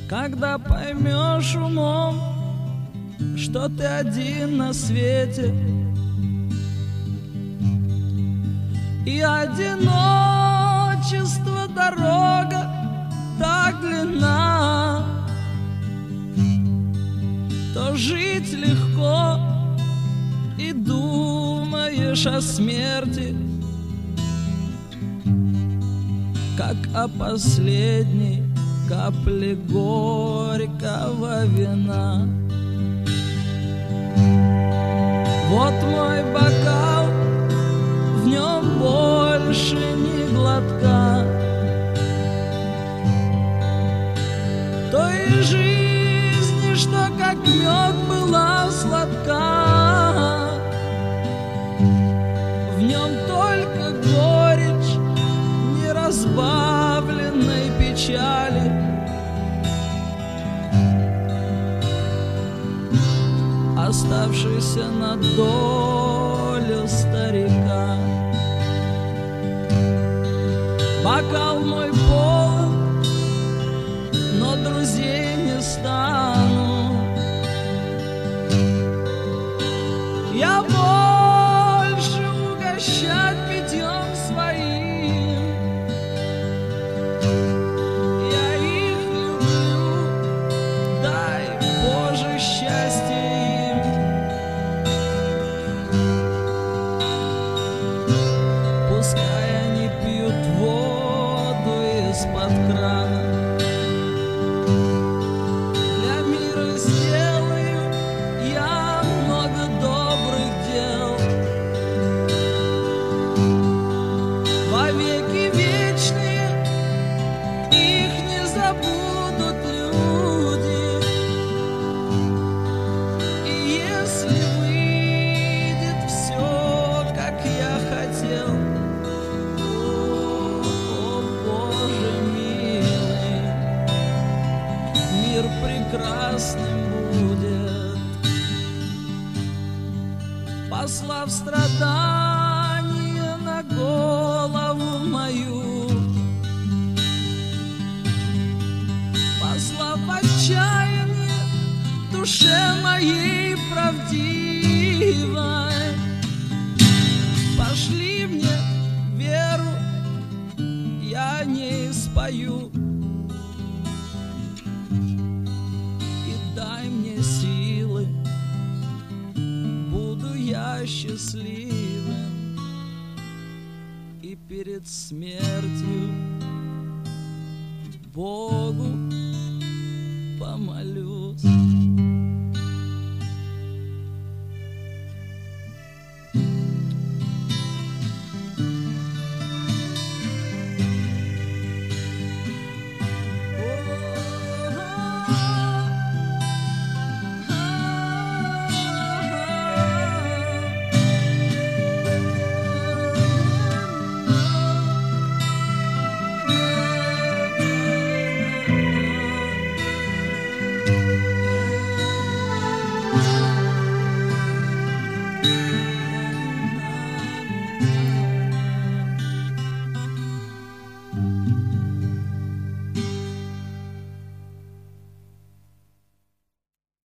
Когда поймешь умом, что ты один на свете, и одиночество дорога так длинна, то жить легко, и думаешь о смерти, как о последней капле горького вина. Вот мой бокал, в нем больше ни глотка той жизни, что как мед была сладка. В нем только горечь неразбавленной печали, оставшийся на долю старика. Бокал мой полон, но друзей не стану. Я больше угощать питьем своим. Я их люблю, дай Боже счастье им. Пускай они пьют воду из-под крана. Для мира сделаю я много добрых дел. Вовеки вечные их не забудут люди. И если выйдет все, как я хотел, о Боже милый, мир прекрасным будет, послав страдания на голову мою, послав отчаяние душе моей правдивой. Пошли мне веру, я не спою, и дай мне силы, буду я счастливым, и перед смертью Богу помолюсь.